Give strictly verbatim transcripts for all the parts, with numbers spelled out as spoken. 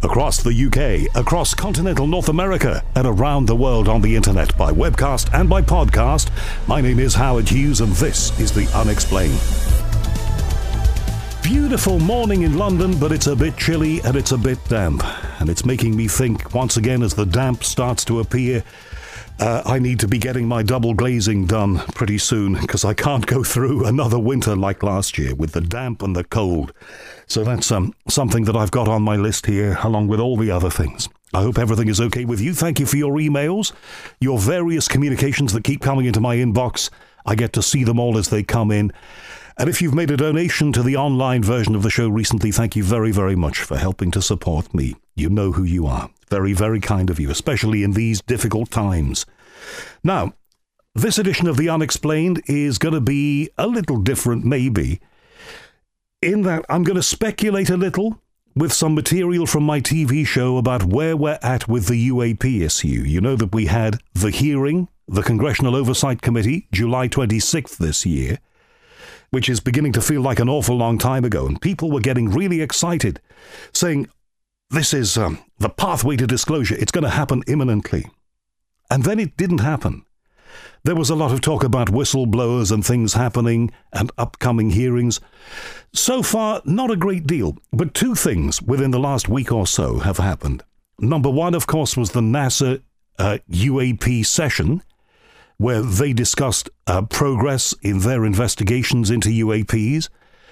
Across the U K, across continental North America, and around the world on the internet by webcast and by podcast, my name is Howard Hughes and this is The Unexplained. Beautiful morning in London, but it's a bit chilly and it's a bit damp. And it's making me think, once again, as the damp starts to appear, uh, I need to be getting my double glazing done pretty soon, because I can't go through another winter like last year with the damp and the cold. So that's um, something that I've got on my list here, along with all the other things. I hope everything is okay with you. Thank you for your emails, your various communications that keep coming into my inbox. I get to see them all as they come in. And if you've made a donation to the online version of the show recently, thank you very, very much for helping to support me. You know who you are. Very, very kind of you, especially in these difficult times. Now, this edition of The Unexplained is going to be a little different, maybe, in that I'm going to speculate a little with some material from my T V show about where we're at with the U A P issue. You know that we had the hearing, the Congressional Oversight Committee, July twenty-sixth this year, which is beginning to feel like an awful long time ago, and people were getting really excited, saying, this is um, the pathway to disclosure, it's going to happen imminently. And then it didn't happen. There was a lot of talk about whistleblowers and things happening and upcoming hearings. So far, not a great deal, but two things within the last week or so have happened. Number one, of course, was the NASA uh, U A P session, where they discussed uh, progress in their investigations into U A Ps.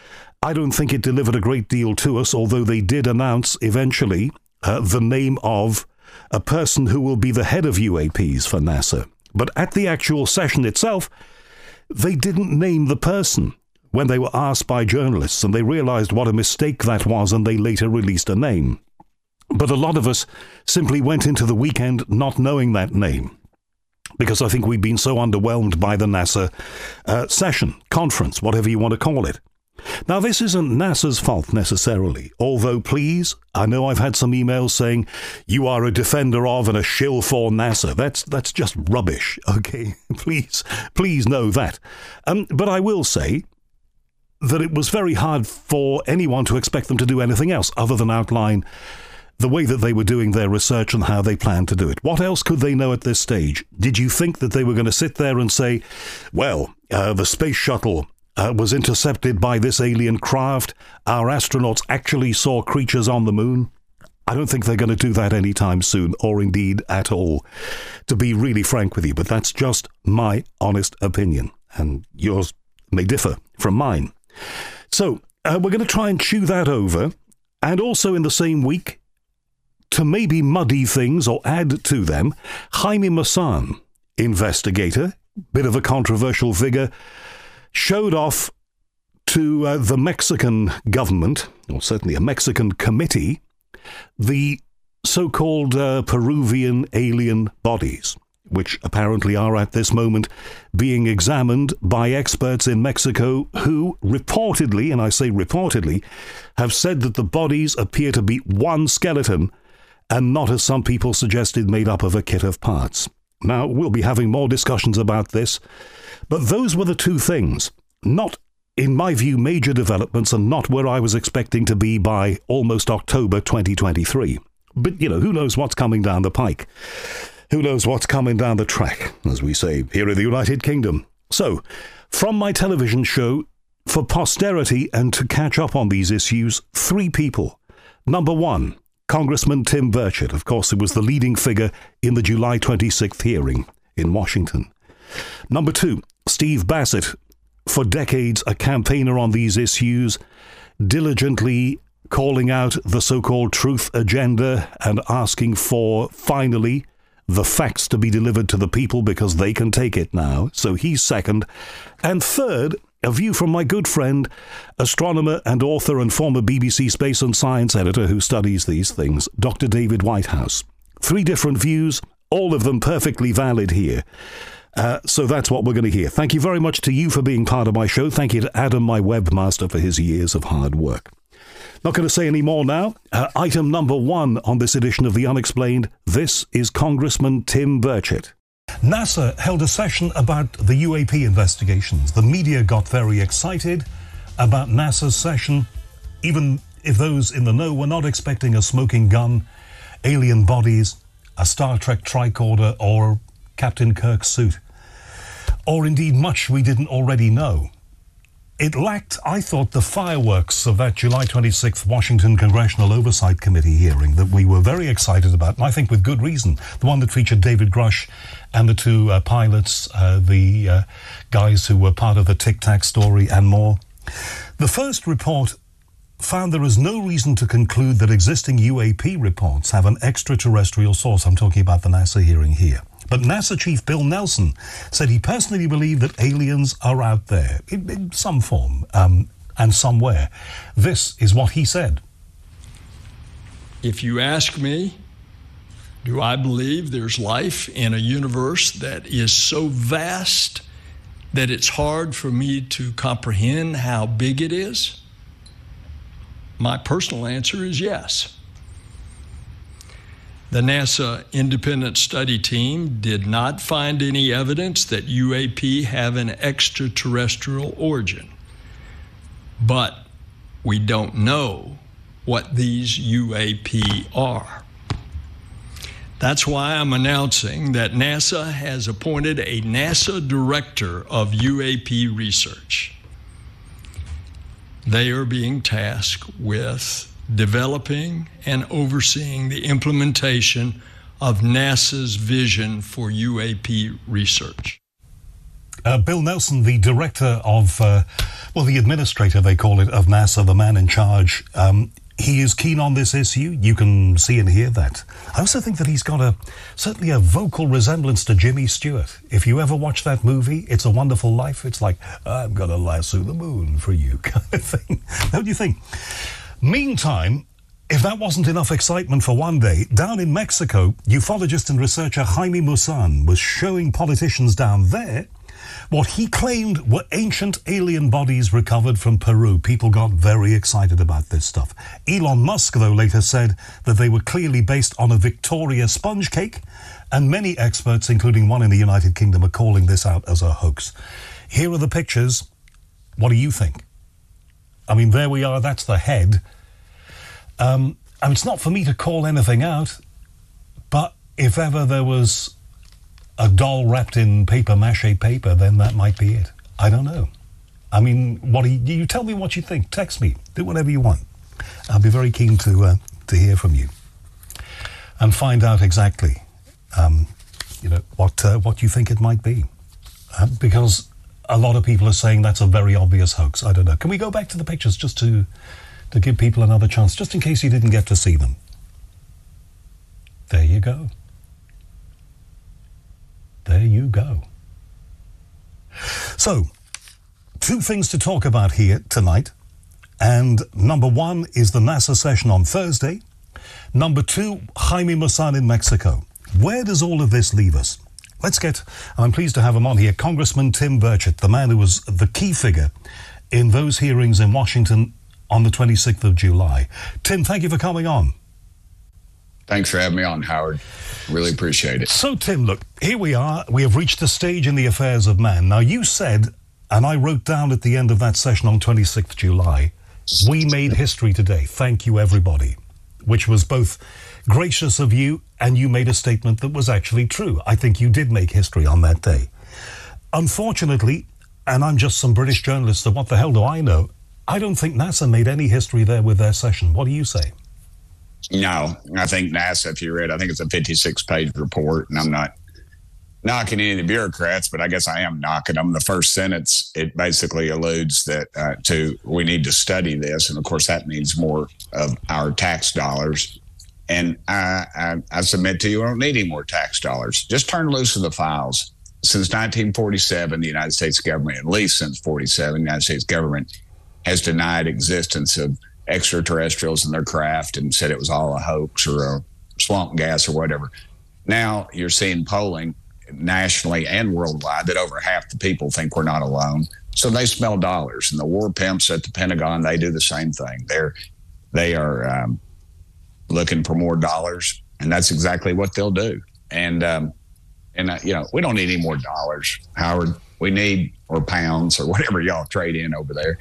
I don't think it delivered a great deal to us, although they did announce eventually uh, the name of a person who will be the head of U A Ps for NASA. But at the actual session itself, they didn't name the person when they were asked by journalists, and they realized what a mistake that was, and they later released a name. But a lot of us simply went into the weekend not knowing that name, because I think we've been so underwhelmed by the NASA uh, session, conference, whatever you want to call it. Now, this isn't NASA's fault necessarily, although please, I know I've had some emails saying you are a defender of and a shill for NASA. That's that's just rubbish, okay? Please, please know that. Um, but I will say that it was very hard for anyone to expect them to do anything else other than outline the way that they were doing their research and how they planned to do it. What else could they know at this stage? Did you think that they were going to sit there and say, well, uh, the space shuttle uh, was intercepted by this alien craft, our astronauts actually saw creatures on the moon? I don't think they're going to do that anytime soon, or indeed at all, to be really frank with you, but that's just my honest opinion, and yours may differ from mine. So, uh, we're going to try and chew that over, and also in the same week, to maybe muddy things or add to them, Jaime Maussan, investigator, bit of a controversial figure, showed off to uh, the Mexican government, or certainly a Mexican committee, the so-called uh, Peruvian alien bodies, which apparently are at this moment being examined by experts in Mexico who reportedly, and I say reportedly, have said that the bodies appear to be one skeleton and not, as some people suggested, made up of a kit of parts. Now, we'll be having more discussions about this, but those were the two things. Not, in my view, major developments, and not where I was expecting to be by almost October twenty twenty-three. But, you know, who knows what's coming down the pike? Who knows what's coming down the track, as we say here in the United Kingdom. So, from my television show, for posterity and to catch up on these issues, three people. Number one, Congressman Tim Burchett. Of course, it was the leading figure in the July twenty-sixth hearing in Washington. Number two, Steve Bassett, for decades a campaigner on these issues, diligently calling out the so-called truth agenda and asking for, finally, the facts to be delivered to the people because they can take it now. So he's second. And third, a view from my good friend, astronomer and author and former B B C Space and Science editor who studies these things, Doctor David Whitehouse. Three different views, all of them perfectly valid here. Uh, so that's what we're going to hear. Thank you very much to you for being part of my show. Thank you to Adam, my webmaster, for his years of hard work. Not going to say any more now. Uh, item number one on this edition of The Unexplained. This is Congressman Tim Burchett. NASA held a session about the U A P investigations. The media got very excited about NASA's session, even if those in the know were not expecting a smoking gun, alien bodies, a Star Trek tricorder, or Captain Kirk's suit, or indeed much we didn't already know. It lacked, I thought, the fireworks of that July twenty-sixth Washington Congressional Oversight Committee hearing that we were very excited about, and I think with good reason. The one that featured David Grush and the two uh, pilots, uh, the uh, guys who were part of the Tic Tac story and more. The first report found there is no reason to conclude that existing U A P reports have an extraterrestrial source. I'm talking about the NASA hearing here. But NASA Chief Bill Nelson said he personally believed that aliens are out there in, in some form um, and somewhere. This is what he said. If you ask me, do I believe there's life in a universe that is so vast that it's hard for me to comprehend how big it is? My personal answer is yes. The NASA independent study team did not find any evidence that U A P have an extraterrestrial origin. But we don't know what these U A P are. That's why I'm announcing that NASA has appointed a NASA Director of U A P Research. They are being tasked with developing and overseeing the implementation of NASA's vision for U A P research. Uh, Bill Nelson, the director of, uh, well, the administrator, they call it, of NASA, the man in charge, um, he is keen on this issue. You can see and hear that. I also think that he's got a certainly a vocal resemblance to Jimmy Stewart. If you ever watch that movie, It's a Wonderful Life, it's like, I'm going to lasso the moon for you kind of thing. Don't you think? Meantime, if that wasn't enough excitement for one day, down in Mexico, ufologist and researcher Jaime Maussan was showing politicians down there what he claimed were ancient alien bodies recovered from Peru. People got very excited about this stuff. Elon Musk, though, later said that they were clearly based on a Victoria sponge cake, and many experts, including one in the United Kingdom, are calling this out as a hoax. Here are the pictures. What do you think? I mean, there we are. That's the head. Um, and it's not for me to call anything out, but if ever there was a doll wrapped in paper mache paper, then that might be it. I don't know. I mean, what do you, you tell me what you think? Text me. Do whatever you want. I'll be very keen to uh, to hear from you and find out exactly, um, you know, what uh, what you think it might be, uh, because a lot of people are saying that's a very obvious hoax. I don't know. Can we go back to the pictures just to to give people another chance, just in case you didn't get to see them? There you go. There you go. So, two things to talk about here tonight. And number one is the NASA session on Thursday. Number two, Jaime Maussan in Mexico. Where does all of this leave us? Let's get, and I'm pleased to have him on here, Congressman Tim Burchett, the man who was the key figure in those hearings in Washington on the twenty-sixth of July. Tim, thank you for coming on. Thanks for having me on, Howard. Really appreciate it. So, Tim, look, here we are. We have reached a stage in the affairs of man. Now, you said, and I wrote down at the end of that session on twenty-sixth of July, we made history today. Thank you, everybody, which was both gracious of you, and you made a statement that was actually true. I think you did make history on that day. Unfortunately, and I'm just some British journalist, so what the hell do I know? I don't think NASA made any history there with their session. What do you say? No, I think NASA, if you read, I think it's a fifty-six page report, and I'm not knocking any of the bureaucrats, but I guess I am knocking them. The first sentence, it basically alludes that uh, to we need to study this, and of course that means more of our tax dollars. And I, I, I submit to you, I don't need any more tax dollars. Just turn loose of the files. Since nineteen forty-seven, the United States government, at least since forty-seven, the United States government has denied existence of extraterrestrials in their craft and said it was all a hoax or a swamp gas or whatever. Now you're seeing polling nationally and worldwide that over half the people think we're not alone. So they smell dollars, and the war pimps at the Pentagon, they do the same thing. They're, they are um, looking for more dollars, and that's exactly what they'll do. And, um, and uh, you know, we don't need any more dollars, Howard. We need, or pounds or whatever y'all trade in over there.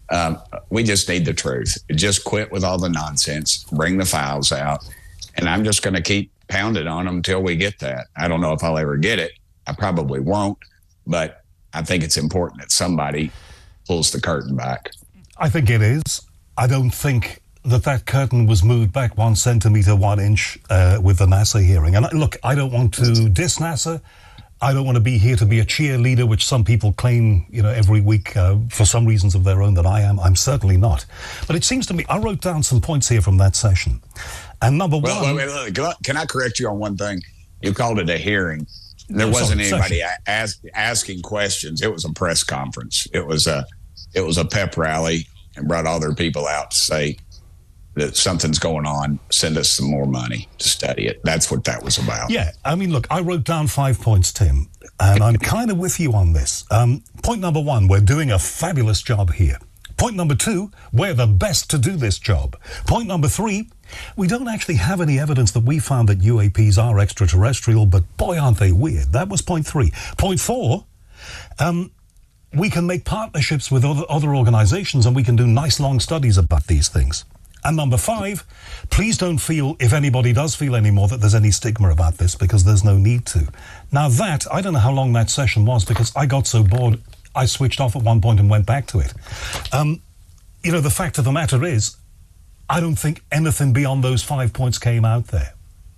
Um, we just need the truth. Just quit with all the nonsense. Bring the files out. And I'm just going to keep pounding on them until we get that. I don't know if I'll ever get it. I probably won't. But I think it's important that somebody pulls the curtain back. I think it is. I don't think that that curtain was moved back one centimetre, one inch uh, with the NASA hearing. And look, I don't want to diss NASA. I don't want to be here to be a cheerleader, which some people claim, you know, every week uh, for some reasons of their own that I am. I'm certainly not. But it seems to me, I wrote down some points here from that session. And number well, one... Wait, wait, wait. Can I correct you on one thing? You called it a hearing. There no, wasn't sorry, anybody ask, asking questions. It was a press conference. It was a, it was a pep rally and brought all their people out to say that something's going on, send us some more money to study it. That's what that was about. Yeah, I mean, look, I wrote down five points, Tim, and I'm kind of with you on this. Um, point number one, we're doing a fabulous job here. Point number two, we're the best to do this job. Point number three, we don't actually have any evidence that we found that U A Ps are extraterrestrial, but boy, aren't they weird. That was point three. Point four, um, we can make partnerships with other, other organizations and we can do nice long studies about these things. And number five, please don't feel, if anybody does feel anymore, that there's any stigma about this, because there's no need to. Now that, I don't know how long that session was, because I got so bored, I switched off at one point and went back to it. Um, you know, the fact of the matter is, I don't think anything beyond those five points came out there.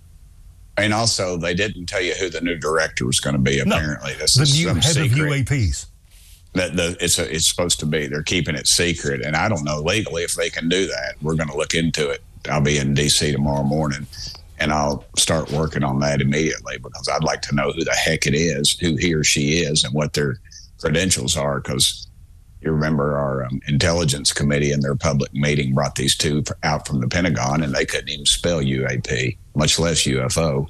And also, they didn't tell you who the new director was going to be, apparently. No, this the is new some head secret. of U A Ps. That the it's a, it's supposed to be. They're keeping it secret, and I don't know legally if they can do that. We're going to look into it. I'll be in D C tomorrow morning, and I'll start working on that immediately, because I'd like to know who the heck it is, who he or she is, and what their credentials are. Because you remember our um, intelligence committee in their public meeting brought these two out from the Pentagon, and they couldn't even spell U A P, much less U F O.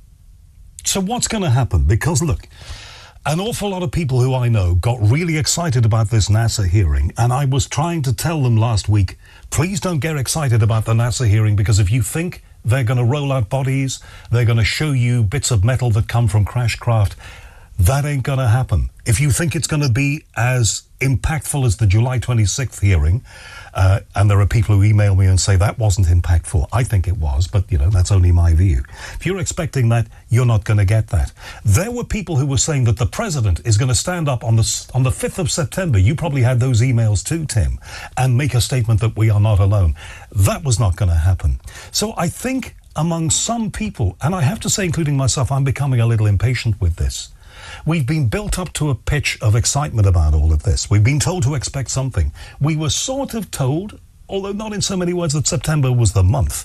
So what's going to happen? Because look, an awful lot of people who I know got really excited about this NASA hearing, and I was trying to tell them last week, please don't get excited about the NASA hearing, because if you think they're going to roll out bodies, they're going to show you bits of metal that come from crash craft, that ain't going to happen. If you think it's going to be as impactful as the July twenty-sixth hearing, uh, and there are people who email me and say that wasn't impactful, I think it was, but, you know, that's only my view. If you're expecting that, you're not going to get that. There were people who were saying that the president is going to stand up on the, on the fifth of September, you probably had those emails too, Tim, and make a statement that we are not alone. That was not going to happen. So I think among some people, and I have to say, including myself, I'm becoming a little impatient with this. We've been built up to a pitch of excitement about all of this. We've been told to expect something. We were sort of told, although not in so many words, that September was the month.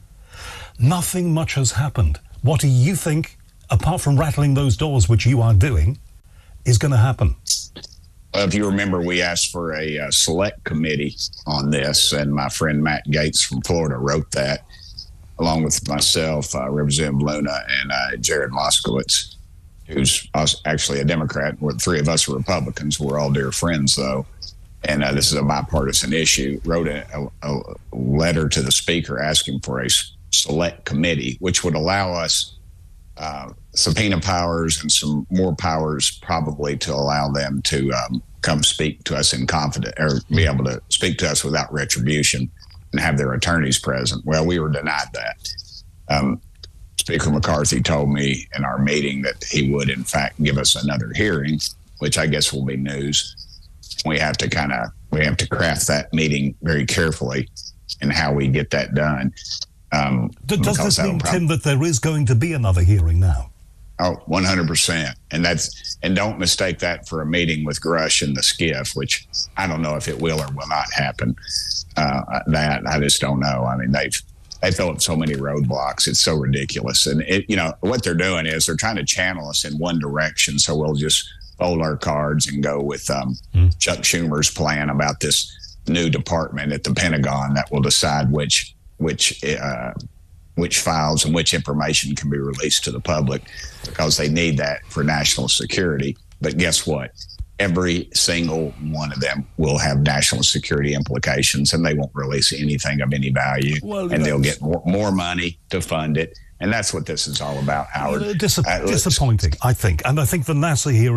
Nothing much has happened. What do you think, apart from rattling those doors, which you are doing, is going to happen? Well, if you remember, we asked for a uh, select committee on this, and my friend Matt Gaetz from Florida wrote that, along with myself, uh, Representative Luna, and uh, Jared Moskowitz, who's actually a Democrat. We're, three of us are Republicans. We're all dear friends, though. And uh, this is a bipartisan issue. Wrote a, a, a letter to the speaker asking for a select committee, which would allow us uh, subpoena powers and some more powers, probably, to allow them to um, come speak to us in confidence, or be able to speak to us without retribution and have their attorneys present. Well, we were denied that. Um, Speaker McCarthy told me in our meeting that he would, in fact, give us another hearing, which I guess will be news. We have to kind of, we have to craft that meeting very carefully and how we get that done. Um, Does this mean, prob- Tim, that there is going to be another hearing now? Oh, one hundred percent. And that's, and don't mistake that for a meeting with Grush and the skiff, which I don't know if it will or will not happen. Uh, that I just don't know. I mean, they've, They throw up so many roadblocks. It's so ridiculous. And, it, you know, what they're doing is they're trying to channel us in one direction. So we'll just fold our cards and go with um, mm. Chuck Schumer's plan about this new department at the Pentagon that will decide which which uh, which files and which information can be released to the public, because they need that for national security. But guess what? Every single one of them will have national security implications, and they won't release anything of any value. Well, and they'll get more, more money to fund it. And that's what this is all about, Howard. Uh, dis- uh, disappointing, I think. And I think the NASA hearing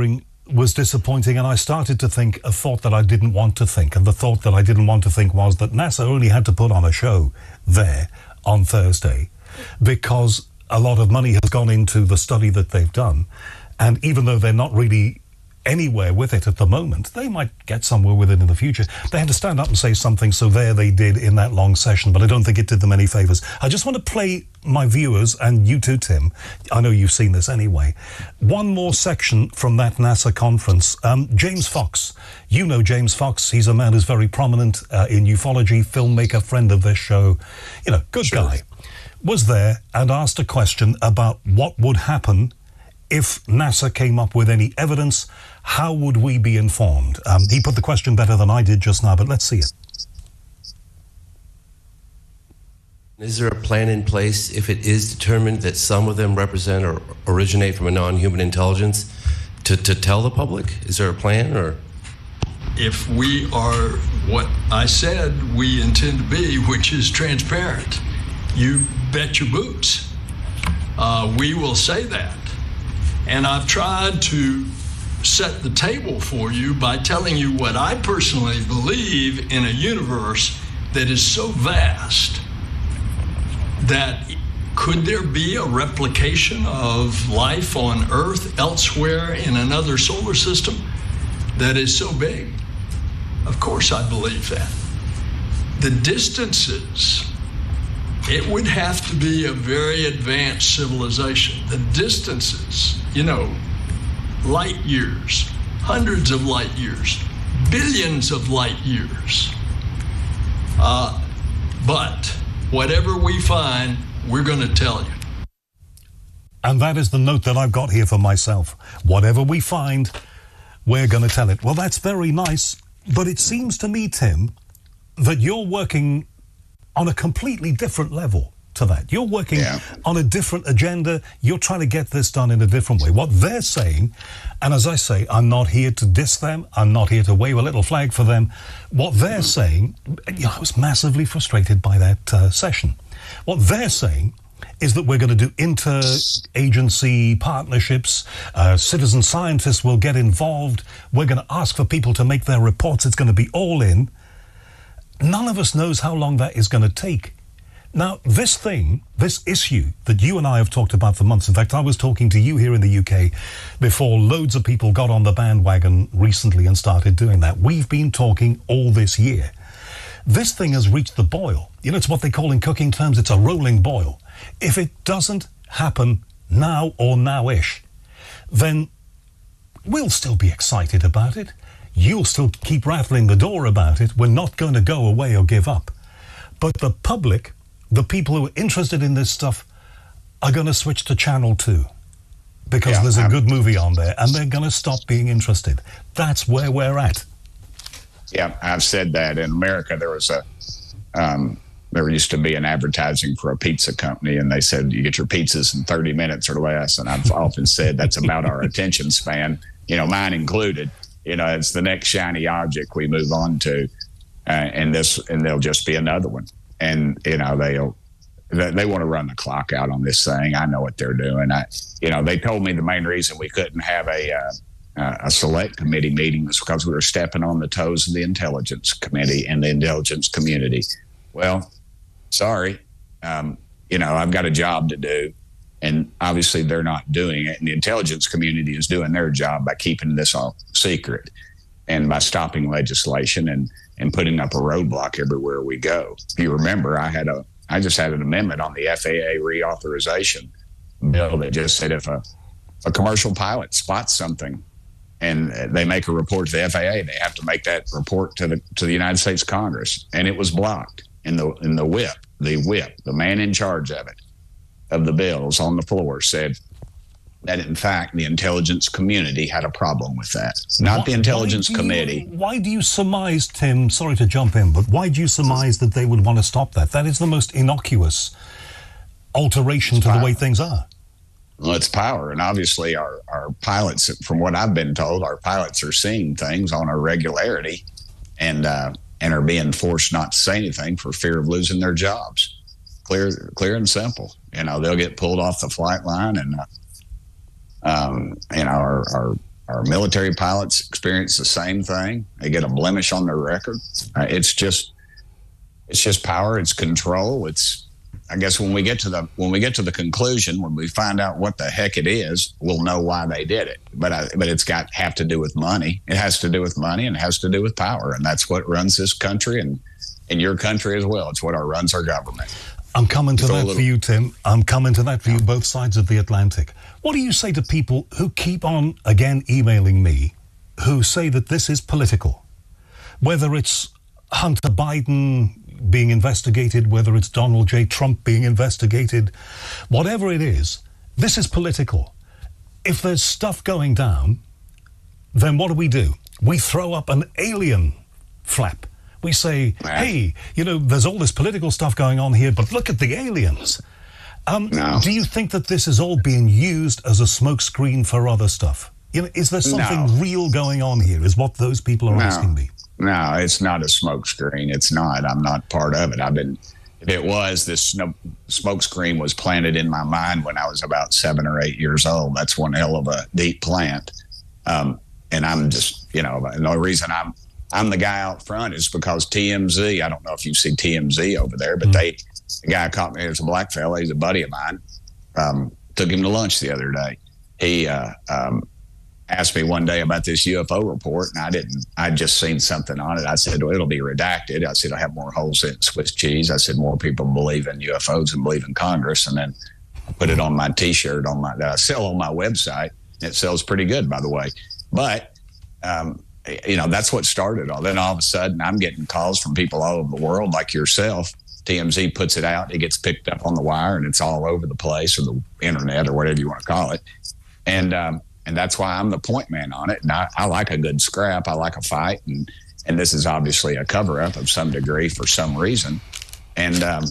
was disappointing, and I started to think a thought that I didn't want to think. And the thought that I didn't want to think was that NASA only had to put on a show there on Thursday because a lot of money has gone into the study that they've done. And even though they're not really anywhere with it at the moment, they might get somewhere with it in the future. They had to stand up and say something, so there they did in that long session, but I don't think it did them any favors. I just want to play my viewers, and you too, Tim, I know you've seen this anyway, one more section from that NASA conference. Um, James Fox, you know James Fox, he's a man who's very prominent uh, in ufology, filmmaker, friend of this show, you know, good Sure. guy, was there and asked a question about what would happen if NASA came up with any evidence. How would we be informed? Um, he put the question better than I did just now, but let's see it. Is there a plan in place if it is determined that some of them represent or originate from a non-human intelligence to, to tell the public? Is there a plan, or? If we are what I said we intend to be, which is transparent, you bet your boots. Uh, we will say that. And I've tried to set the table for you by telling you what I personally believe in a universe that is so vast that could there be a replication of life on Earth elsewhere in another solar system that is so big? Of course I believe that. The distances, it would have to be a very advanced civilization. The distances, you know, light years, hundreds of light years, billions of light years. Uh, but whatever we find, we're going to tell you. And that is the note that I've got here for myself. Whatever we find, we're going to tell it. Well, that's very nice, but it seems to me, Tim, that you're working on a completely different level to that. You're working yeah. on a different agenda. You're trying to get this done in a different way. What they're saying, and as I say, I'm not here to diss them. I'm not here to wave a little flag for them. What they're saying, you know, I was massively frustrated by that uh, session. What they're saying is that we're going to do inter-agency partnerships. Uh, citizen scientists will get involved. We're going to ask for people to make their reports. It's going to be all in. None of us knows how long that is going to take. Now, this thing, this issue that you and I have talked about for months, in fact, I was talking to you here in the U K before loads of people got on the bandwagon recently and started doing that. We've been talking all this year. This thing has reached the boil. You know, it's what they call in cooking terms, it's a rolling boil. If it doesn't happen now or now-ish, then we'll still be excited about it. You'll still keep rattling the door about it. We're not going to go away or give up. But the public, the people who are interested in this stuff, are going to switch to Channel two because yeah, there's a I'm, good movie on there, and they're going to stop being interested. That's where we're at. Yeah, I've said that. In America, there was a, um, there used to be an advertising for a pizza company, and they said, you get your pizzas in thirty minutes or less. And I've often said that's about our attention span, you know, mine included. You know, it's the next shiny object we move on to, uh, and this, and there'll just be another one. And you know, they'll they, they want to run the clock out on this thing. I know what they're doing. I, you know, they told me the main reason we couldn't have a uh, a select committee meeting was because we were stepping on the toes of the intelligence committee and the intelligence community. Well, sorry, um, you know, I've got a job to do. And obviously they're not doing it. And the intelligence community is doing their job by keeping this all secret and by stopping legislation and, and putting up a roadblock everywhere we go. If you remember, I had a I just had an amendment on the F A A reauthorization bill that just said if a, a commercial pilot spots something and they make a report to the F A A, they have to make that report to the to the United States Congress. And it was blocked in the in the whip, the whip, the man in charge of it. Of the bills on the floor said that, in fact, the intelligence community had a problem with that, not why, the intelligence why committee. You, why do you surmise, Tim, sorry to jump in, but why do you surmise that they would want to stop that? That is the most innocuous alteration it's to power. The way things are. Well, it's power. And obviously our, our pilots, from what I've been told, our pilots are seeing things on a regularity and, uh, and are being forced not to say anything for fear of losing their jobs. Clear, clear and simple. You know, they'll get pulled off the flight line, and uh, um, you know, our, our our military pilots experience the same thing. They get a blemish on their record. Uh, it's just, it's just power. It's control. It's, I guess when we get to the when we get to the conclusion, when we find out what the heck it is, we'll know why they did it. But I, but it's got have to do with money. It has to do with money, and it has to do with power, and that's what runs this country and in your country as well. It's what our runs our government. I'm coming to So a that little- for you, Tim. I'm coming to that for you, both sides of the Atlantic. What do you say to people who keep on, again, emailing me, who say that this is political? Whether it's Hunter Biden being investigated, whether it's Donald J. Trump being investigated, whatever it is, this is political. If there's stuff going down, then what do we do? We throw up an alien flap. We say, hey, you know, there's all this political stuff going on here, but look at the aliens. Um, No. Do you think that this is all being used as a smokescreen for other stuff? You know, is there something No. real going on here, is what those people are No. asking me. No, it's not a smoke screen. It's not. I'm not part of it. I've been, if it was, this sno- smoke screen was planted in my mind when I was about seven or eight years old. That's one hell of a deep plant. Um, and I'm just, you know, and the reason I'm, I'm the guy out front is because T M Z, I don't know if you see T M Z over there, but they, the guy caught me, there's a black fella, he's a buddy of mine, um, took him to lunch the other day. He uh, um, asked me one day about this U F O report, and I didn't, I'd just seen something on it. I said, well, it'll be redacted. I said, I have more holes in Swiss cheese. I said, more people believe in U F Os than believe in Congress. And then I put it on my T-shirt on my that I sell on my website. It sells pretty good, by the way. But, um, you know, that's what started all. Then all of a sudden, I'm getting calls from people all over the world like yourself. T M Z puts it out. It gets picked up on the wire, and it's all over the place, or the internet, or whatever you want to call it. And um, and that's why I'm the point man on it. And I, I like a good scrap. I like a fight. And and this is obviously a cover-up of some degree for some reason. And, um,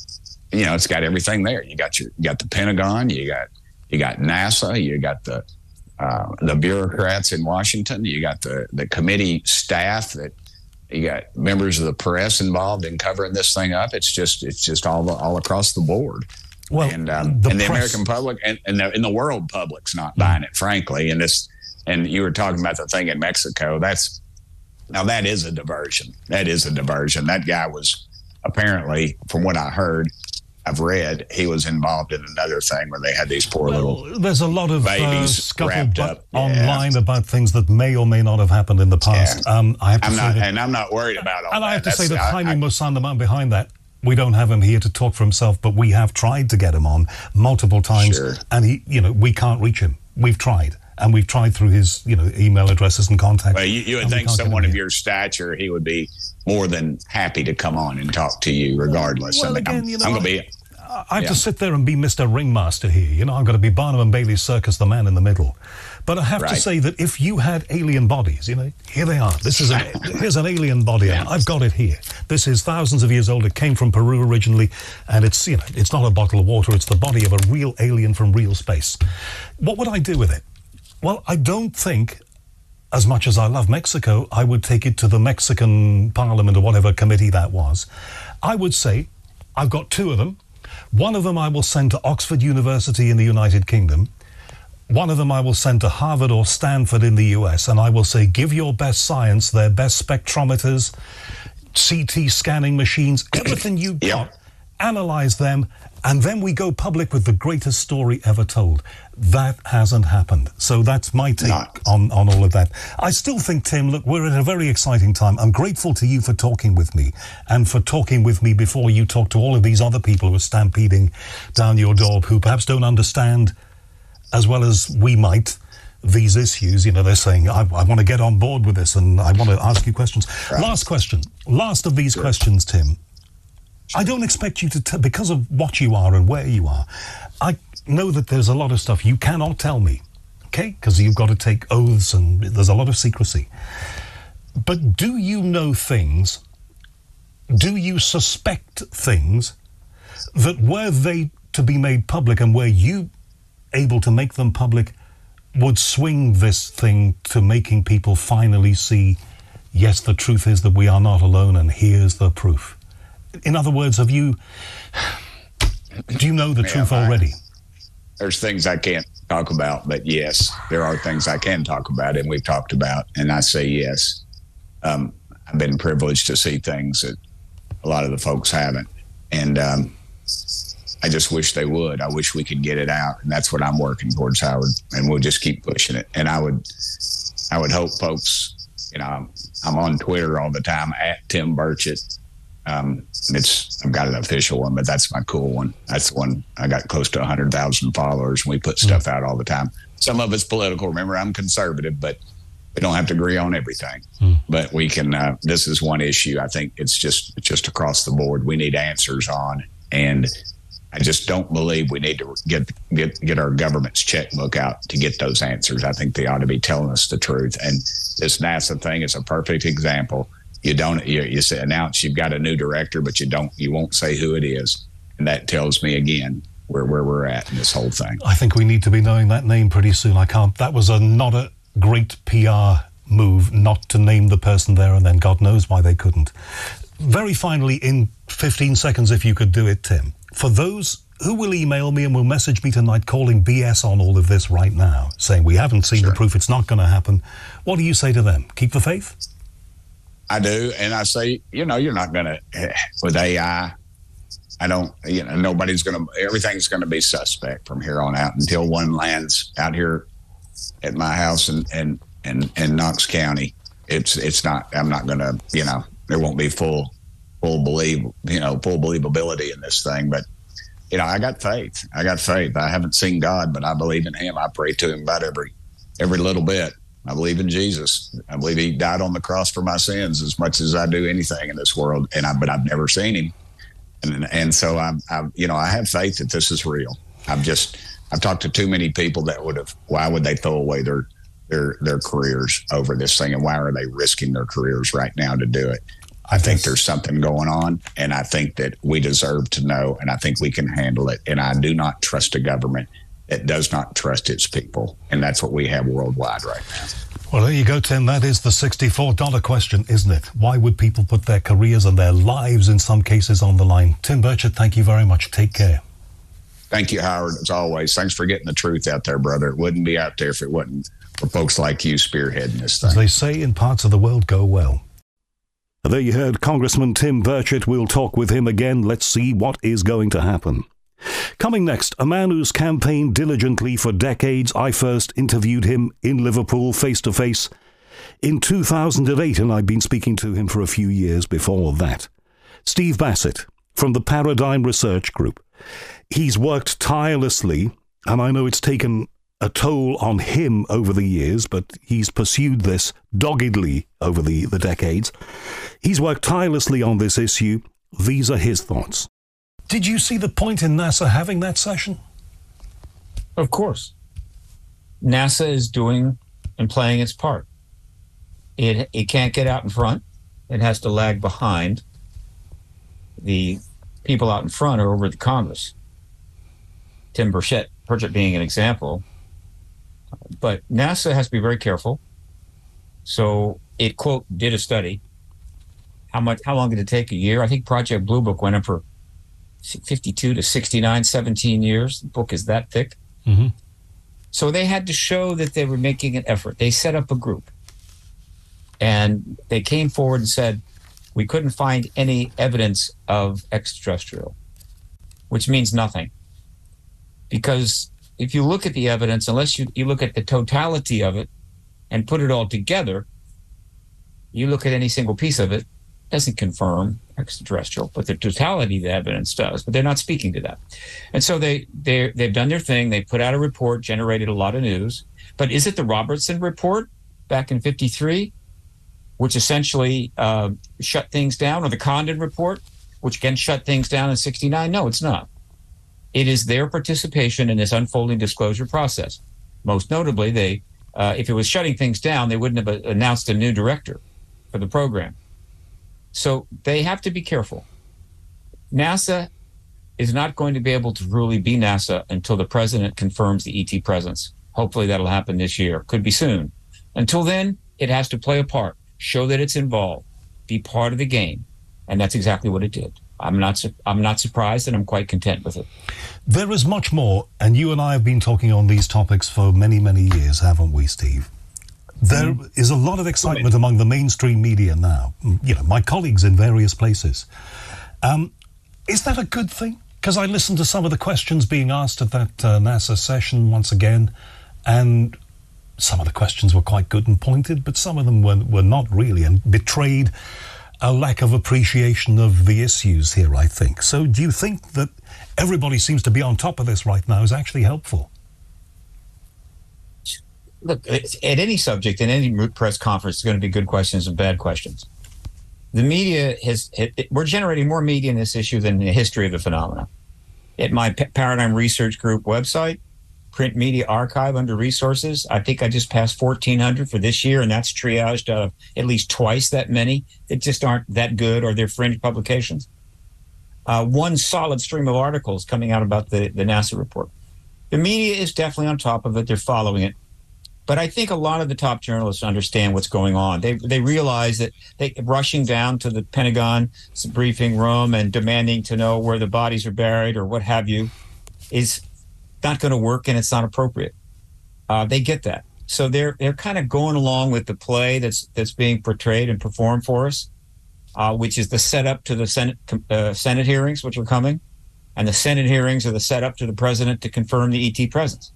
you know, it's got everything there. You got your, you got the Pentagon. You got you got NASA. You got the Uh, the bureaucrats in Washington. You got the, the committee staff that you got members of the press involved in covering this thing up. It's just it's just all the, all across the board. Well, and um, the and the press- American public and, and the, and the world public's not buying it, frankly. And this and you were talking about the thing in Mexico. That's now that is a diversion. That is a diversion. That guy was apparently, from what I heard, I've read, he was involved in another thing where they had these poor Well, little there's a lot of uh, babies wrapped scuttlebutt up. Yeah. online about things that may or may not have happened in the past. Yeah. Um, I have to I'm say not, that, and I'm not worried about all and that. I have to say That's- that I- Jaime I- Maussan, the man behind that, we don't have him here to talk for himself, but we have tried to get him on multiple times, Sure. and he, you know, we can't reach him. We've tried, and we've tried through his, you know, email addresses and contacts. Well, you, you would and we think can't get someone him of here. your stature, he would be more than happy to come on and talk to you, regardless. Well, I mean, again, I'm, you know, I'm going to be. I have Yeah. to sit there and be Mister Ringmaster here. You know, I've got to be Barnum and Bailey's circus, the man in the middle. But I have to Right. say that if you had alien bodies, you know, here they are. This is a, here's an alien body. Yeah. I've got it here. This is thousands of years old. It came from Peru originally, and it's, you know, it's not a bottle of water. It's the body of a real alien from real space. What would I do with it? Well, I don't think, as much as I love Mexico, I would take it to the Mexican Parliament or whatever committee that was. I would say, I've got two of them. One of them I will send to Oxford University in the United Kingdom. One of them I will send to Harvard or Stanford in the U S, and I will say, give your best science, their best spectrometers, C T scanning machines, everything you've Yep. got, analyze them, and then we go public with the greatest story ever told. That hasn't happened. So that's my take Not. on, on all of that. I still think, Tim, look, we're at a very exciting time. I'm grateful to you for talking with me and for talking with me before you talk to all of these other people who are stampeding down your door, who perhaps don't understand as well as we might these issues. You know, they're saying, I, I want to get on board with this and I want to ask you questions. Right. Last question. Last of these Sure. questions, Tim. I don't expect you to, t- because of what you are and where you are, I know that there's a lot of stuff you cannot tell me, okay? Because you've got to take oaths and there's a lot of secrecy. But do you know things, do you suspect things that were they to be made public and were you able to make them public would swing this thing to making people finally see, yes, the truth is that we are not alone and here's the proof? In other words, have you, do you know the Yeah, truth I- already? There's things I can't talk about. But yes, there are things I can talk about, and we've talked about, and I say yes. Um, I've been privileged to see things that a lot of the folks haven't. And um, I just wish they would. I wish we could get it out. And that's what I'm working towards, Howard. And we'll just keep pushing it. And I would, I would hope folks, you know, I'm, I'm on Twitter all the time at Tim Burchett. Um, it's, I've got an official one, but that's my cool one. That's the one. I got close to a hundred thousand followers, and we put stuff mm. out all the time. Some of it's political. Remember, I'm conservative, but we don't have to agree on everything. Mm. But we can, uh, this is one issue. I think it's just, it's just across the board. We need answers on, and I just don't believe we need to get, get, get our government's checkbook out to get those answers. I think they ought to be telling us the truth. And this NASA thing is a perfect example. You don't, you, you say, announce you've got a new director, but you don't, you won't say who it is. And that tells me again where, where we're at in this whole thing. I think we need to be knowing that name pretty soon. I can't, that was a, not a great P R move not to name the person there, and then God knows why they couldn't. Very finally, in fifteen seconds, if you could do it, Tim, for those who will email me and will message me tonight calling B S on all of this right now, saying we haven't seen sure. the proof, it's not going to happen, what do you say to them? Keep the faith? I do, and I say, you know, you're not going to, with A I, I don't, you know, nobody's going to, everything's going to be suspect from here on out until one lands out here at my house in, in, in, in Knox County. It's, it's not, I'm not going to, you know, there won't be full, full believe, you know, full believability in this thing. But, you know, I got faith. I got faith. I haven't seen God, but I believe in him. I pray to him about every, every little bit. I believe in Jesus. I believe he died on the cross for my sins as much as I do anything in this world. And I, but I've never seen him. And, and so I'm, I'm, you know, I have faith that this is real. I've just, I've talked to too many people that would have, why would they throw away their, their, their careers over this thing? And why are they risking their careers right now to do it? I think there's something going on, and I think that we deserve to know, and I think we can handle it. And I do not trust a government that does not trust its people. And that's what we have worldwide right now. Well, there you go, Tim. That is the sixty-four dollar question, isn't it? Why would people put their careers and their lives in some cases on the line? Tim Burchett, thank you very much. Take care. Thank you, Howard, as always. Thanks for getting the truth out there, brother. It wouldn't be out there if it wasn't for folks like you spearheading this thing. As they say in parts of the world, go well. There you heard Congressman Tim Burchett. We'll talk with him again. Let's see what is going to happen. Coming next, a man who's campaigned diligently for decades. I first interviewed him in Liverpool face-to-face in two thousand eight, and I've been speaking to him for a few years before that. Steve Bassett from the Paradigm Research Group. He's worked tirelessly, and I know it's taken a toll on him over the years, but he's pursued this doggedly over the, the decades. He's worked tirelessly on this issue. These are his thoughts. Did you see the point in NASA having that session? Of course. NASA is doing and playing its part. It it can't get out in front. It has to lag behind. The people out in front are over the Congress. Tim Burchett, Burchett being an example. But NASA has to be very careful. So it, quote, did a study. How much? How long did it take? A year? I think Project Blue Book went in for fifty-two to sixty-nine, seventeen years. The book is that thick. Mm-hmm. So they had to show that they were making an effort. They set up a group. And they came forward and said, we couldn't find any evidence of extraterrestrial, which means nothing. Because if you look at the evidence, unless you, you look at the totality of it and put it all together, you look at any single piece of it, doesn't confirm extraterrestrial, but the totality of the evidence does. But they're not speaking to that. And so they, they, they've done their thing. They put out a report, generated a lot of news. But is it the Robertson report back in fifty-three, which essentially uh, shut things down, or the Condon report, which again shut things down in sixty-nine? No, it's not. It is their participation in this unfolding disclosure process. Most notably, they, uh, if it was shutting things down, they wouldn't have announced a new director for the program. So they have to be careful. NASA is not going to be able to really be NASA until the president confirms the E T presence. Hopefully that'll happen this year. Could be soon. Until then, it has to play a part, show that it's involved, be part of the game. And that's exactly what it did. I'm not su- I'm not surprised, and I'm quite content with it. There is much more, and you and I have been talking on these topics for many, many years, haven't we, Steve? There mm-hmm. is a lot of excitement among the mainstream media now. You know, my colleagues in various places. Um, is that a good thing? Because I listened to some of the questions being asked at that uh, NASA session once again, and some of the questions were quite good and pointed, but some of them were, were not really, and betrayed a lack of appreciation of the issues here, I think. So do you think that everybody seems to be on top of this right now is actually helpful? Look, at any subject, in any press conference, there's going to be good questions and bad questions. The media has, it, it, we're generating more media in this issue than in the history of the phenomena. At my P- Paradigm Research Group website, Print Media Archive under resources, I think I just passed fourteen hundred for this year, and that's triaged out of at least twice that many that just aren't that good or they're fringe publications. Uh, one solid stream of articles coming out about the, the NASA report. The media is definitely on top of it. They're following it. But I think a lot of the top journalists understand what's going on. They they realize that they rushing down to the Pentagon briefing room and demanding to know where the bodies are buried or what have you is not going to work, and it's not appropriate. Uh, they get that, so they're they're kind of going along with the play that's that's being portrayed and performed for us, uh, which is the setup to the Senate uh, Senate hearings, which are coming, and the Senate hearings are the setup to the president to confirm the E T presence.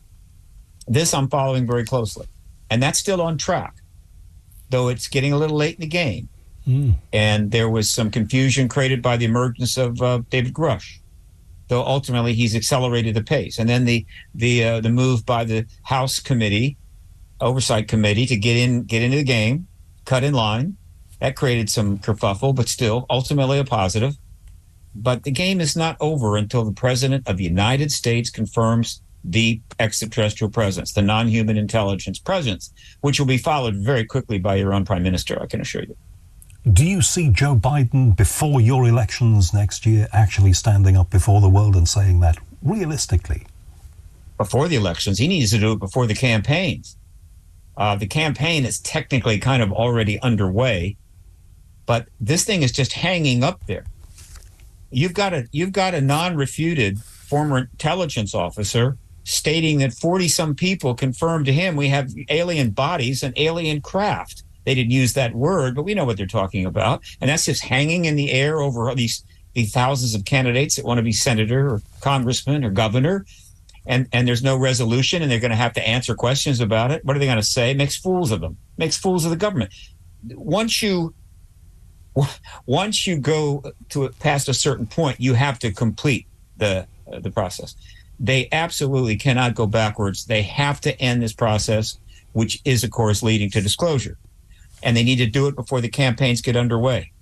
This I'm following very closely, and that's still on track, though it's getting a little late in the game. Mm. And there was some confusion created by the emergence of uh, David Grush, though ultimately he's accelerated the pace. And then the the uh, the move by the House Committee, Oversight Committee, to get in get into the game, cut in line, that created some kerfuffle, but still ultimately a positive. But the game is not over until the President of the United States confirms the extraterrestrial presence, the non-human intelligence presence, which will be followed very quickly by your own prime minister, I can assure you. Do you see Joe Biden, before your elections next year, actually standing up before the world and saying that, realistically? Before the elections? He needs to do it before the campaigns. Uh, the campaign is technically kind of already underway, but this thing is just hanging up there. You've got a, you've got a non-refuted former intelligence officer stating that forty-some people confirmed to him we have alien bodies and alien craft. They didn't use that word, but we know what they're talking about. And that's just hanging in the air over these, these thousands of candidates that want to be senator or congressman or governor. And, and there's no resolution, and they're going to have to answer questions about it. What are they going to say? Makes fools of them. Makes fools of the government. Once you once you go to past a certain point, you have to complete the uh, the process. They absolutely cannot go backwards. They have to end this process, which is, of course, leading to disclosure. And they need to do it before the campaigns get underway.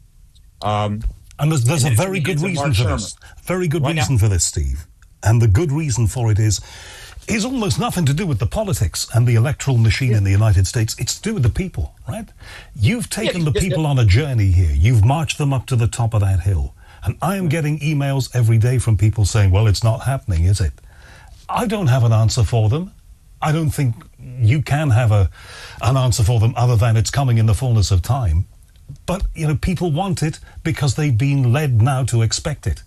Um, and there's, there's and a very good reason for this. Very good reason for this, Steve. And the good reason for it is, is almost nothing to do with the politics and the electoral machine yeah. in the United States. It's to do with the people, right? You've taken yeah, the people on a journey here. You've marched them up to the top of that hill. And I am getting emails every day from people saying, well, it's not happening, is it? I don't have an answer for them. I don't think you can have a an answer for them other than it's coming in the fullness of time. But, you know, people want it because they've been led now to expect it.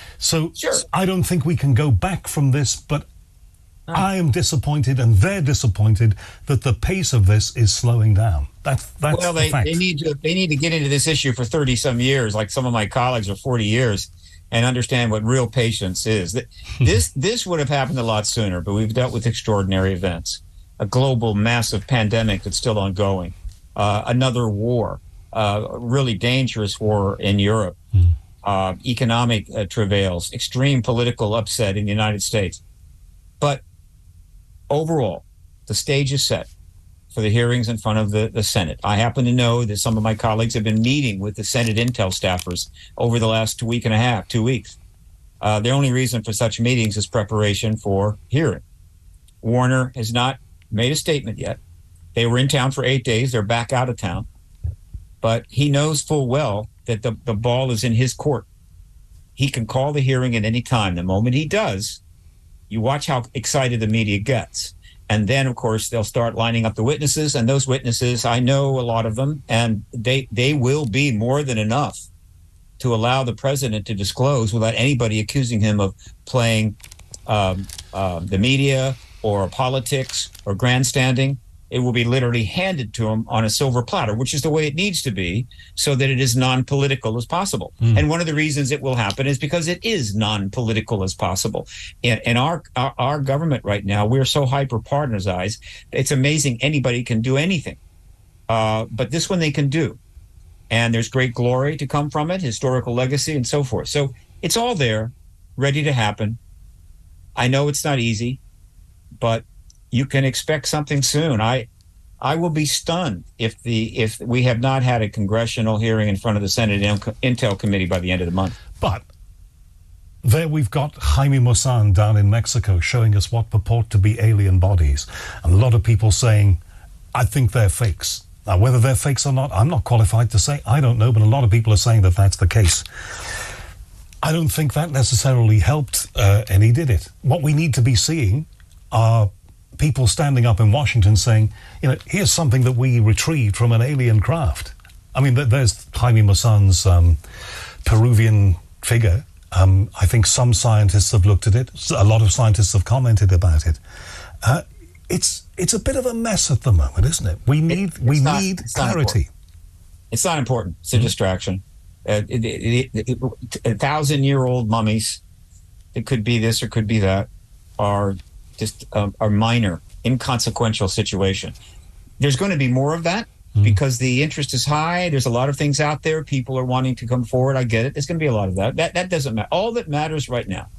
So sure. I don't think we can go back from this, but oh. I am disappointed and they're disappointed that the pace of this is slowing down. That's, that's well, they, the fact. they need to they need to get into this issue for thirty some years, like some of my colleagues are forty years, and understand what real patience is. This this would have happened a lot sooner, but we've dealt with extraordinary events, a global massive pandemic that's still ongoing, uh, another war, uh, a really dangerous war in Europe, mm. uh, economic uh, travails, extreme political upset in the United States. But overall, the stage is set for the hearings in front of the, the Senate. I happen to know that some of my colleagues have been meeting with the Senate intel staffers over the last week and a half, two weeks. Uh, the only reason for such meetings is preparation for hearing. Warner has not made a statement yet. They were in town for eight days. They're back out of town. But he knows full well that the, the ball is in his court. He can call the hearing at any time. The moment he does, you watch how excited the media gets. And then, of course, they'll start lining up the witnesses. And those witnesses, I know a lot of them, and they they will be more than enough to allow the president to disclose without anybody accusing him of playing um, uh, the media or politics or grandstanding. It will be literally handed to him on a silver platter, which is the way it needs to be, so that it is non-political as possible. Mm. And one of the reasons it will happen is because it is non-political as possible. In, in our, our our government right now, we're so hyper-partnerized, it's amazing anybody can do anything. Uh, but this one they can do. And there's great glory to come from it, historical legacy, and so forth. So it's all there, ready to happen. I know it's not easy, but you can expect something soon. I I will be stunned if the if we have not had a congressional hearing in front of the Senate Intel Committee by the end of the month. But there we've got Jaime Maussan down in Mexico showing us what purport to be alien bodies. And a lot of people saying, I think they're fakes. Now, whether they're fakes or not, I'm not qualified to say. I don't know, but a lot of people are saying that that's the case. I don't think that necessarily helped, uh, and he did it. What we need to be seeing are people standing up in Washington saying, you know, here's something that we retrieved from an alien craft. I mean, there's Jaime Maussan's um, Peruvian figure. Um, I think some scientists have looked at it. A lot of scientists have commented about it. Uh, it's it's a bit of a mess at the moment, isn't it? We need it, we not, need clarity. It's not important. It's a distraction. Uh, it, it, it, it, a thousand-year-old mummies, it could be this or could be that, are just a, a minor, inconsequential situation. There's going to be more of that mm. because the interest is high. There's a lot of things out there. People are wanting to come forward. I get it. There's going to be a lot of that. That that doesn't matter. All that matters right now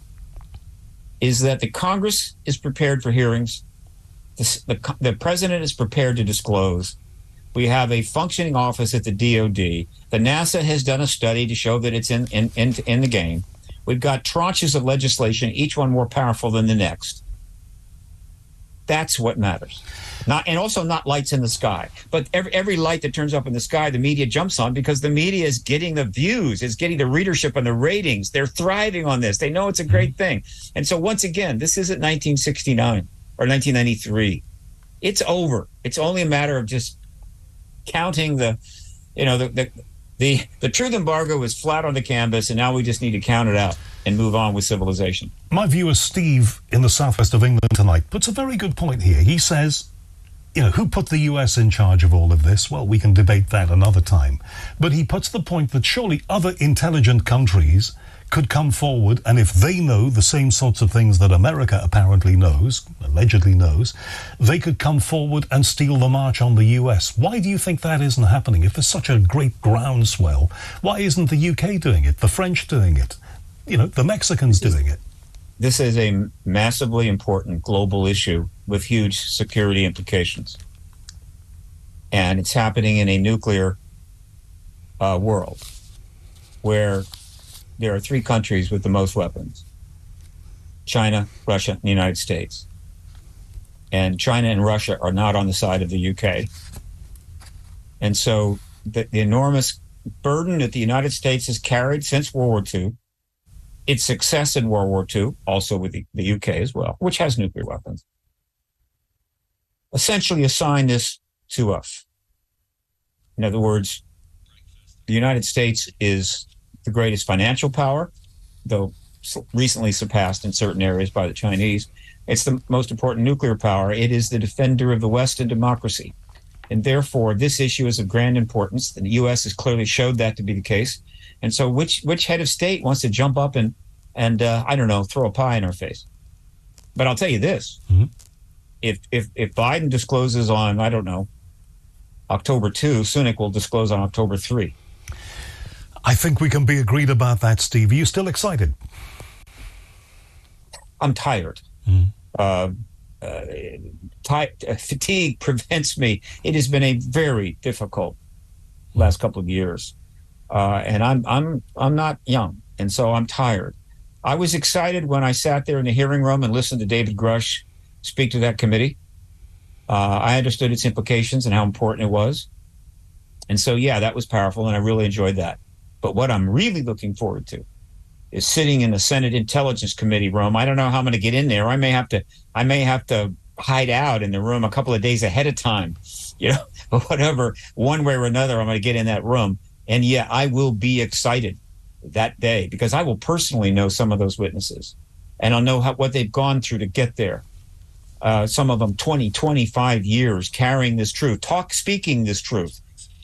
is that the Congress is prepared for hearings. The, the, the president is prepared to disclose. We have a functioning office at the D O D. The NASA has done a study to show that it's in, in, in, in the game. We've got tranches of legislation, each one more powerful than the next. That's what matters. Not, and also not lights in the sky. But every, every light that turns up in the sky, the media jumps on because the media is getting the views, is getting the readership and the ratings. They're thriving on this. They know it's a great thing. And so once again, this isn't nineteen sixty-nine or nineteen ninety-three. It's over. It's only a matter of just counting the, you know, the, the, the, the truth embargo is flat on the canvas, and now we just need to count it out and move on with civilization. My viewer, Steve, in the southwest of England tonight, puts a very good point here. He says, you know, who put the U S in charge of all of this? Well, we can debate that another time. But he puts the point that surely other intelligent countries could come forward, and if they know the same sorts of things that America apparently knows, allegedly knows, they could come forward and steal the march on the U S. Why do you think that isn't happening? If there's such a great groundswell, why isn't the U K doing it, the French doing it, you know, the Mexicans doing it? This is a massively important global issue with huge security implications. And it's happening in a nuclear uh, world where there are three countries with the most weapons: China, Russia, and the United States. And China and Russia are not on the side of the U K. And so the, the enormous burden that the United States has carried since World War Two, its success in World War Two, also with the, the U K as well, which has nuclear weapons, essentially assign this to us. In other words, the United States is the greatest financial power, though recently surpassed in certain areas by the Chinese. It's the most important nuclear power. It is the defender of the West and democracy. And therefore, this issue is of grand importance. The U S has clearly showed that to be the case. And so which which head of state wants to jump up and, and uh, I don't know, throw a pie in our face? But I'll tell you this. Mm-hmm. If, if, if Biden discloses on, I don't know, October second, Sunak will disclose on October third. I think we can be agreed about that, Steve. Are you still excited? I'm tired. Mm. Uh, uh, t- fatigue prevents me. It has been a very difficult last couple of years, uh, and I'm I'm I'm not young, and so I'm tired. I was excited when I sat there in the hearing room and listened to David Grush speak to that committee. Uh, I understood its implications and how important it was, and so yeah, that was powerful, and I really enjoyed that. But what I'm really looking forward to is sitting in the Senate Intelligence Committee room. I don't know how I'm going to get in there. I may have to, I may have to hide out in the room a couple of days ahead of time, you know, but whatever, one way or another, I'm going to get in that room. And yeah, I will be excited that day, because I will personally know some of those witnesses, and I'll know how, what they've gone through to get there. Uh, some of them twenty, twenty-five years carrying this truth, talk, speaking this truth.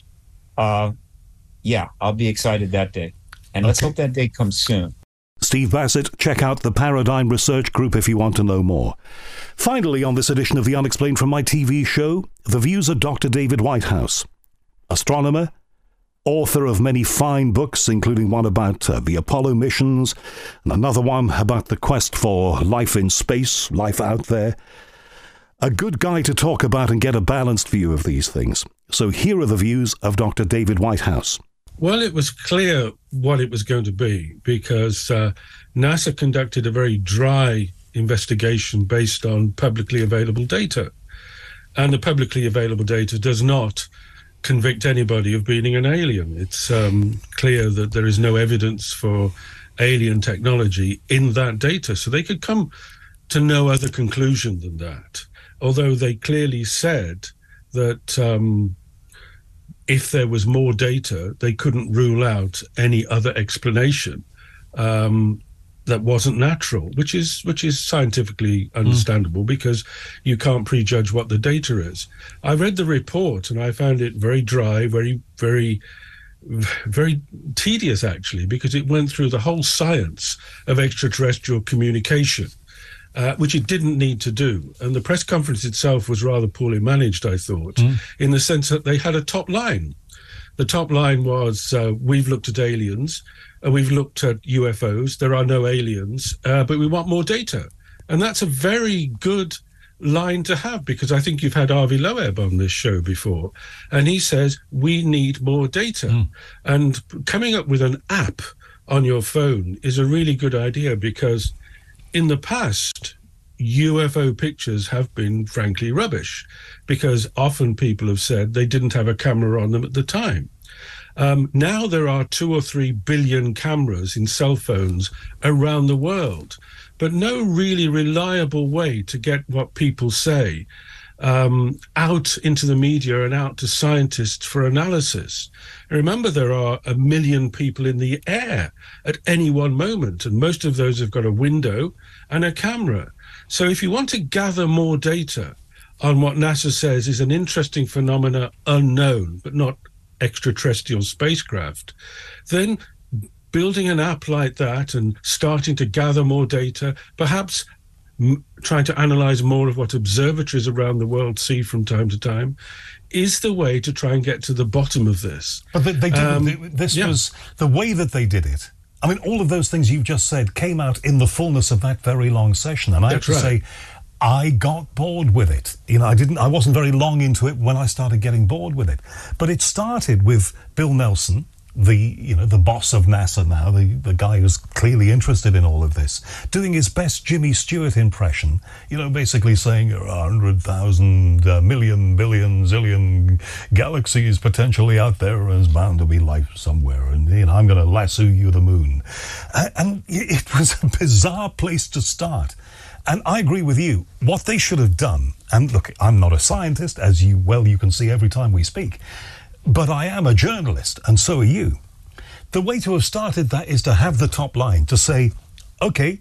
Uh, yeah, I'll be excited that day. And let's Okay. hope that day comes soon. Steve Bassett, check out the Paradigm Research Group if you want to know more. Finally, on this edition of The Unexplained from my T V show, the views of Doctor David Whitehouse, astronomer, author of many fine books, including one about uh, the Apollo missions, and another one about the quest for life in space, life out there. A good guy to talk about and get a balanced view of these things. So here are the views of Doctor David Whitehouse. Well, it was clear what it was going to be because uh, NASA conducted a very dry investigation based on publicly available data. And the publicly available data does not convict anybody of being an alien. It's um, clear that there is no evidence for alien technology in that data. So they could come to no other conclusion than that. Although they clearly said that um, if there was more data, they couldn't rule out any other explanation um, that wasn't natural, which is which is scientifically understandable mm. because you can't prejudge what the data is. I read the report and I found it very dry, very, very, very tedious, actually, because it went through the whole science of extraterrestrial communication, uh, which it didn't need to do. And the press conference itself was rather poorly managed, I thought, mm. in the sense that they had a top line. The top line was, uh, we've looked at aliens, and we've looked at U F Os. There are no aliens, uh, but we want more data. And that's a very good line to have, because I think you've had Avi Loeb on this show before, and he says, we need more data. Mm. And coming up with an app on your phone is a really good idea, because in the past, U F O pictures have been frankly rubbish, because often people have said they didn't have a camera on them at the time. Um, now there are two or three billion cameras in cell phones around the world, but no really reliable way to get what people say um, out into the media and out to scientists for analysis. Remember, there are a million people in the air at any one moment, and most of those have got a window and a camera. So if you want to gather more data on what NASA says is an interesting phenomena unknown, but not extraterrestrial spacecraft, then building an app like that and starting to gather more data, perhaps m- trying to analyze more of what observatories around the world see from time to time, is the way to try and get to the bottom of this. But they, they didn't. Um, They- this yeah. was the way that they did it. I mean, all of those things you've just said came out in the fullness of that very long session. And I have That's to right. say, I got bored with it. You know, I didn't, I wasn't very long into it when I started getting bored with it. But it started with Bill Nelson, the, you know, the boss of NASA now, the, the guy who's clearly interested in all of this, doing his best Jimmy Stewart impression, you know, basically saying there are one hundred thousand, uh, million, billion, zillion galaxies potentially out there, and there's bound to be life somewhere, and, you know, I'm going to lasso you to the moon. Uh, and it was a bizarre place to start. And I agree with you. What they should have done, and look, I'm not a scientist, as you well you can see every time we speak, but I am a journalist, and so are you. The way to have started that is to have the top line, to say, okay,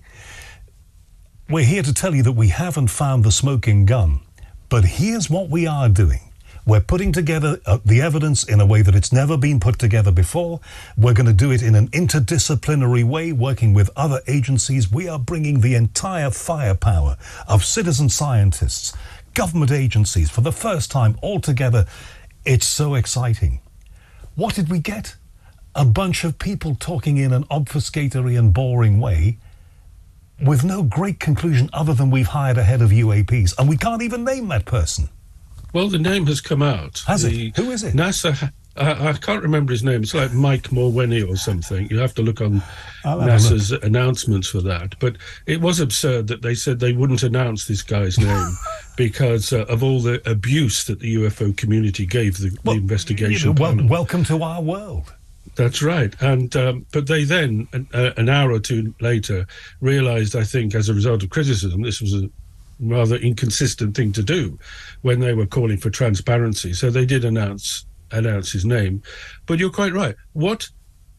we're here to tell you that we haven't found the smoking gun, but here's what we are doing. We're putting together uh, the evidence in a way that it's never been put together before. We're going to do it in an interdisciplinary way, working with other agencies. We are bringing the entire firepower of citizen scientists, government agencies, for the first time all together. It's so exciting. What did we get? A bunch of people talking in an obfuscatory and boring way with no great conclusion other than we've hired a head of U A Ps, and we can't even name that person. Well, the name has come out. Has the it? Who is it? NASA. I, I can't remember his name. It's like Mike Mulvaney or something. You have to look on I'll have a NASA's announcements for that. But it was absurd that they said they wouldn't announce this guy's name because uh, of all the abuse that the U F O community gave the, Well, the investigation. you know, wel- panel. welcome to our world. That's right. And um, but they then, an, uh, an hour or two later, realized, I think, as a result of criticism, this was a rather inconsistent thing to do when they were calling for transparency. So they did announce announce his name. But you're quite right. What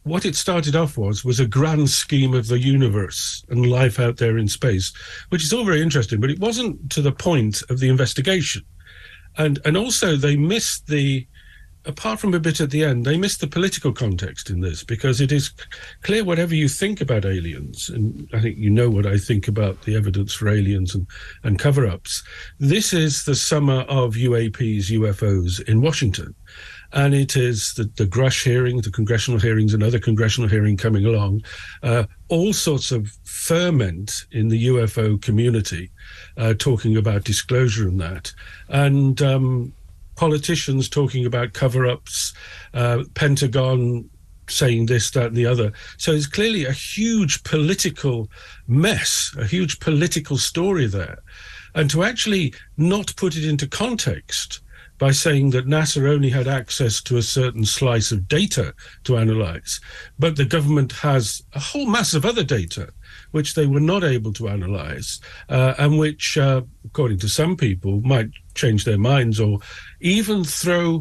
what it started off was was a grand scheme of the universe and life out there in space, which is all very interesting, but it wasn't to the point of the investigation. And and also they missed the, apart from a bit at the end, they missed the political context in this, because it is clear whatever you think about aliens, and I think you know what I think about the evidence for aliens and, and cover-ups, this is the summer of U A Ps, U F Os in Washington. And it is the, the Grush hearing, the congressional hearings, another congressional hearing coming along, uh, all sorts of ferment in the U F O community, uh, talking about disclosure and that. And um, politicians talking about cover-ups, uh, Pentagon saying this, that, and the other. So it's clearly a huge political mess, a huge political story there. And to actually not put it into context by saying that NASA only had access to a certain slice of data to analyze, but the government has a whole mass of other data which they were not able to analyze, uh, and which, uh, according to some people, might change their minds or even throw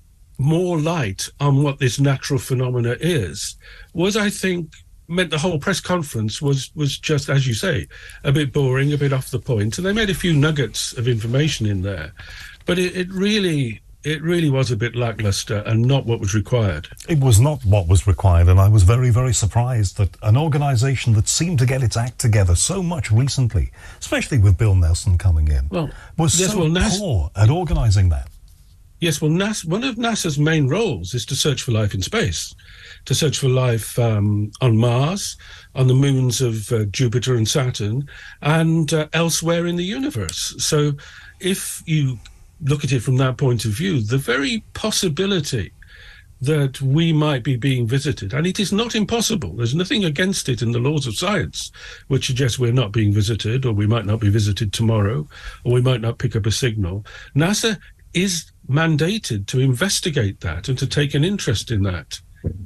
more light on what this natural phenomena is, was, I think, meant the whole press conference was was just, as you say, a bit boring, a bit off the point. And they made a few nuggets of information in there. But it, it really it really was a bit lackluster and not what was required. It was not what was required, and I was very, very surprised that an organisation that seemed to get its act together so much recently, especially with Bill Nelson coming in, well, was yes, so well, NASA, poor at organising that. Yes, well, NASA, one of NASA's main roles is to search for life in space, to search for life um, on Mars, on the moons of uh, Jupiter and Saturn, and uh, elsewhere in the universe. So if you look at it from that point of view, the very possibility that we might be being visited, and it is not impossible, there's nothing against it in the laws of science which suggests we're not being visited, or we might not be visited tomorrow, or we might not pick up a signal. NASA is mandated to investigate that and to take an interest in that.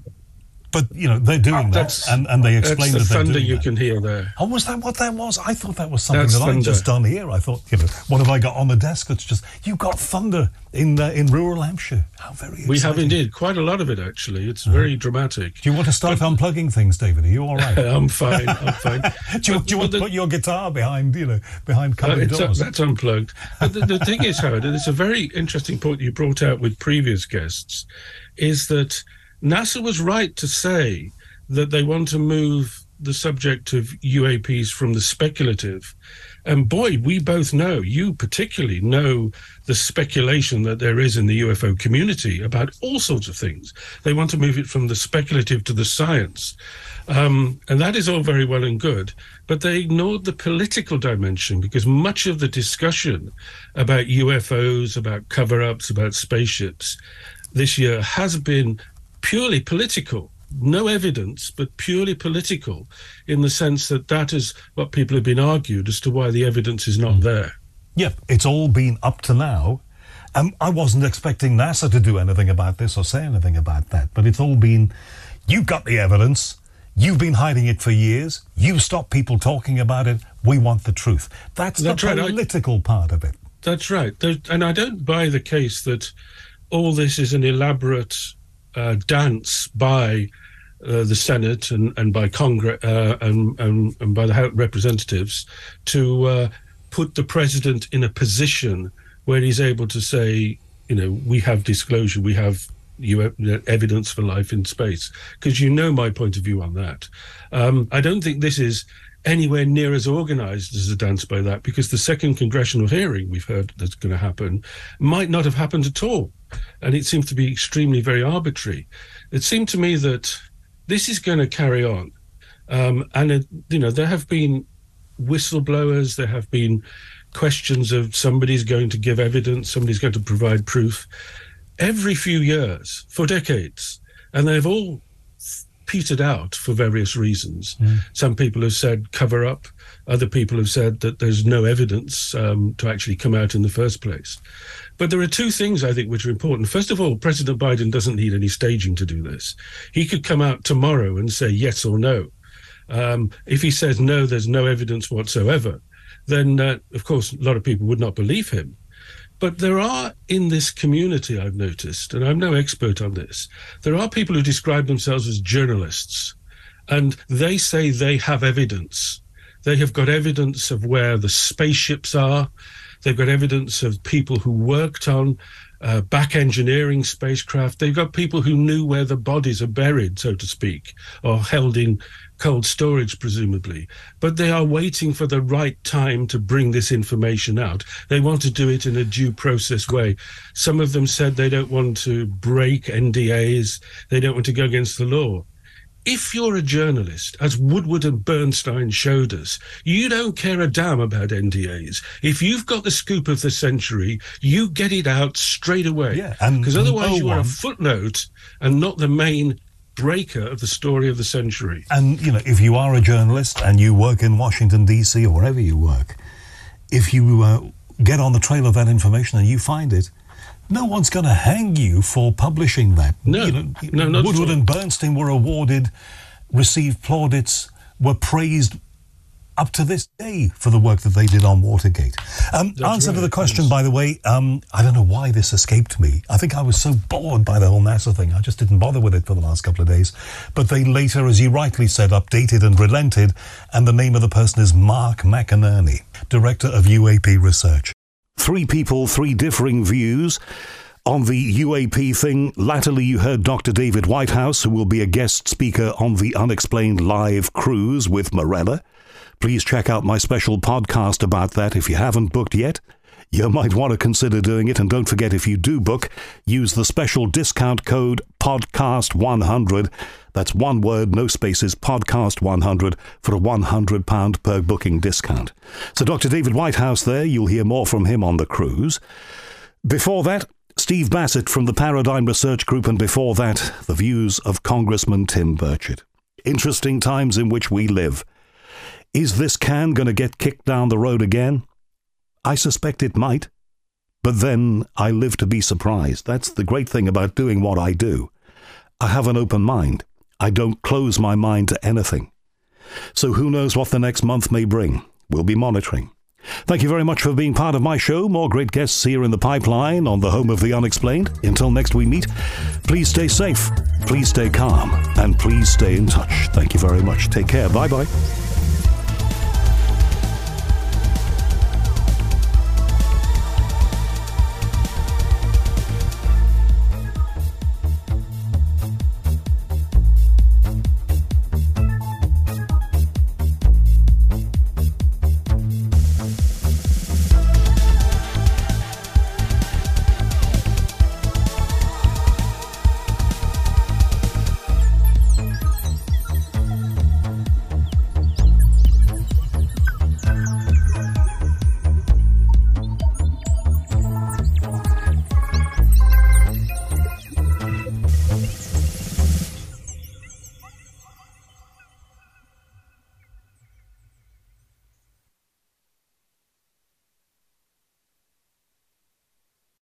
But, you know, they're doing that, That's- and, and they explain That's that the they're thunder doing you that. can hear there. Oh, was that what that was? I thought that was something That's that I'd thunder. just done here. I thought, you know, what have I got on the desk? It's just, you got thunder in uh, in rural Hampshire. How very exciting. We have indeed, quite a lot of it actually. It's very dramatic. Do you want to start unplugging things, David? Are you all right? I'm fine, I'm fine. do you, But- do you want but to the- put your guitar behind, you know, behind Uh, cupboard it's, doors? that's unplugged. But the, the thing is, Howard, and it's a very interesting point you brought out with previous guests, is that NASA was right to say that they want to move the subject of U A Ps from the speculative. And boy, we both know, you particularly know the speculation that there is in the U F O community about all sorts of things. They want to move it from the speculative to the science. Um, and that is all very well and good, but they ignored the political dimension, because much of the discussion about U F Os, about cover-ups, about spaceships this year has been purely political. No evidence, but purely political, in the sense that that is what people have been argued as to why the evidence is not there. Yep, it's all been up to now. Um, I wasn't expecting NASA to do anything about this or say anything about that, but it's all been, you've got the evidence, you've been hiding it for years, you've stopped people talking about it, we want the truth. That's, That's the right, I- political part of it. That's right. There, and I don't buy the case that all this is an elaborate uh, dance by uh, the Senate and, and by Congress uh, and, and, and by the House Representatives to uh, put the president in a position where he's able to say, you know, we have disclosure, we have you have evidence for life in space. Because you know my point of view on that. Um, I don't think this is anywhere near as organized as a dance by that, because the second congressional hearing we've heard that's going to happen might not have happened at all. And it seems to be extremely very arbitrary. It seemed to me that this is going to carry on. Um, and, it, you know, there have been whistleblowers, there have been questions of somebody's going to give evidence, somebody's going to provide proof every few years for decades. And they've all petered out for various reasons. Mm. Some people have said cover up. Other people have said that there's no evidence um, to actually come out in the first place. But there are two things I think which are important. First of all, President Biden doesn't need any staging to do this. He could come out tomorrow and say yes or no. Um, if he says no, there's no evidence whatsoever, then uh, of course a lot of people would not believe him. But there are, in this community, I've noticed, and I'm no expert on this, there are people who describe themselves as journalists, and they say they have evidence. They have got evidence of where the spaceships are. They've got evidence of people who worked on uh, back engineering spacecraft. They've got people who knew where the bodies are buried, so to speak, or held in cold storage, presumably. But they are waiting for the right time to bring this information out. They want to do it in a due process way. Some of them said they don't want to break N D As. They don't want to go against the law. If you're a journalist, as Woodward and Bernstein showed us, you don't care a damn about N D As. If you've got the scoop of the century, you get it out straight away. Yeah, and because otherwise no you are a one- footnote and not the main breaker of the story of the century. And, you know, if you are a journalist and you work in Washington, D C or wherever you work, if you uh, get on the trail of that information and you find it, no one's going to hang you for publishing that. No, you know, no, not at Woodward all. and Bernstein were awarded, received plaudits, were praised up to this day for the work that they did on Watergate. Um, answer right, to the question, yes. by the way, um, I don't know why this escaped me. I think I was so bored by the whole NASA thing, I just didn't bother with it for the last couple of days. But they later, as you rightly said, updated and relented, and the name of the person is Mark McInerney, Director of U A P Research. Three people, three differing views on the U A P thing. Latterly, you heard Doctor David Whitehouse, who will be a guest speaker on the Unexplained Live cruise with Morella. Please check out my special podcast about that if you haven't booked yet. You might want to consider doing it, and don't forget, if you do book, use the special discount code podcast one hundred. That's one word, no spaces, podcast one hundred for a one hundred pounds per booking discount. So Doctor David Whitehouse there, you'll hear more from him on the cruise. Before that, Steve Bassett from the Paradigm Research Group, and before that, the views of Congressman Tim Burchett. Interesting times in which we live. Is this can going to get kicked down the road again? I suspect it might. But then I live to be surprised. That's the great thing about doing what I do. I have an open mind. I don't close my mind to anything. So who knows what the next month may bring? We'll be monitoring. Thank you very much for being part of my show. More great guests here in the pipeline on the home of the unexplained. Until next we meet, please stay safe, please stay calm, and please stay in touch. Thank you very much. Take care. Bye-bye.